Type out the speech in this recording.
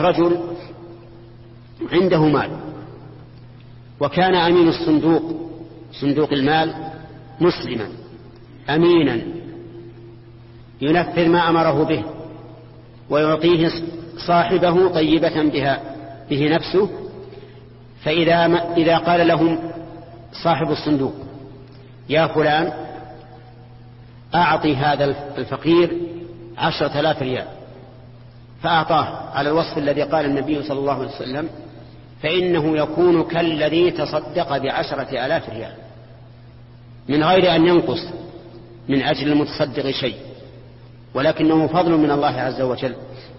رجل عنده مال وكان أمين صندوق المال مسلما أمينا ينفذ ما أمره به ويعطيه صاحبه طيبة به نفسه. فإذا قال لهم صاحب الصندوق يا فلان أعطي هذا الفقير 10,000 ريال، فأعطاه على الوصف الذي قال النبي صلى الله عليه وسلم، فإنه يكون كالذي تصدق ب10,000 ريال من غير أن ينقص من أجل المتصدق شيء، ولكنه فضل من الله عز وجل.